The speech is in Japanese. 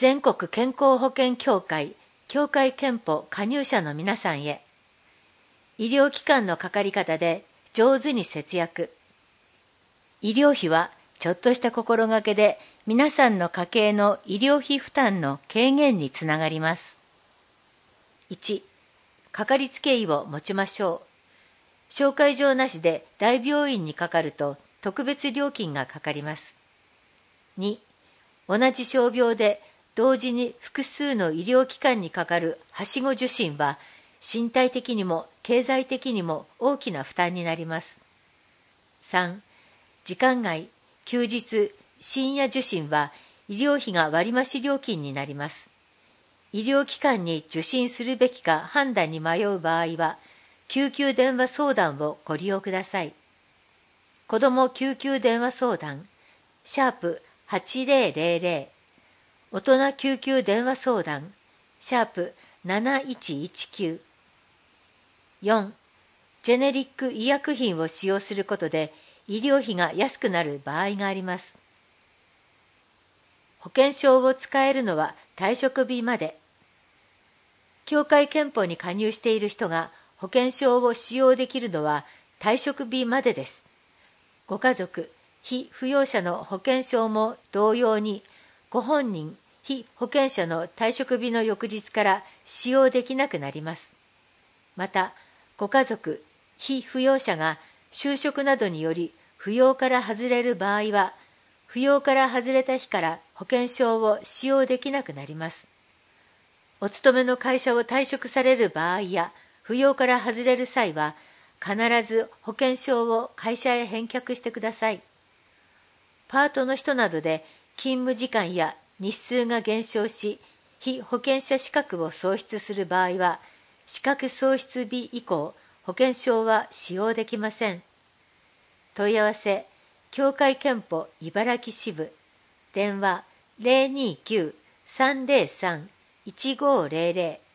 全国健康保険協会協会憲法加入者の皆さんへ。医療機関のかかり方で上手に節約。医療費はちょっとした心がけで皆さんの家計の医療費負担の軽減につながります。1、かかりつけ医を持ちましょう。紹介状なしで大病院にかかると特別料金がかかります。2、同じ傷病で同時に複数の医療機関にかかるはしご受診は身体的にも経済的にも大きな負担になります。3、時間外、休日、深夜受診は医療費が割増料金になります。医療機関に受診するべきか判断に迷う場合は、救急電話相談をご利用ください。子ども救急電話相談、#8000、大人救急電話相談、#7119。4、ジェネリック医薬品を使用することで医療費が安くなる場合があります。保険証を使えるのは退職日まで。協会憲法に加入している人が保険証を使用できるのは退職日までです。ご家族、被扶養者の保険証も同様に、ご本人、被保険者の退職日の翌日から使用できなくなります。また、ご家族、被扶養者が就職などにより扶養から外れる場合は、扶養から外れた日から保険証を使用できなくなります。お勤めの会社を退職される場合や、扶養から外れる際は、必ず保険証を会社へ返却してください。パートの人などで勤務時間や日数が減少し、被保険者資格を喪失する場合は、資格喪失日以降、保険証は使用できません。問い合わせ、協会憲法茨城支部、電話029-303-1500